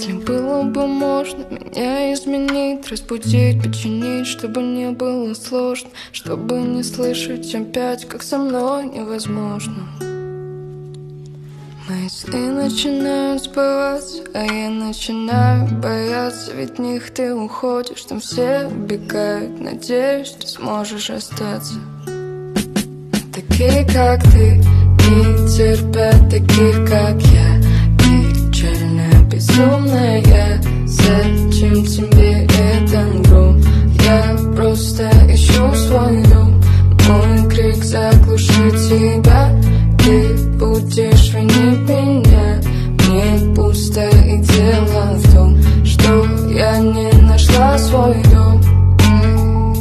Если было бы можно меня изменить, разбудить, починить, чтобы не было сложно, чтобы не слышать опять, как со мной невозможно. Мои сны начинают сбываться, а я начинаю бояться, ведь в них ты уходишь, там все убегают. Надеюсь, ты сможешь остаться. Такие, как ты, не терпят таких, как я. Печальная, безумная, зачем тебе это, гру? Я просто ищу свой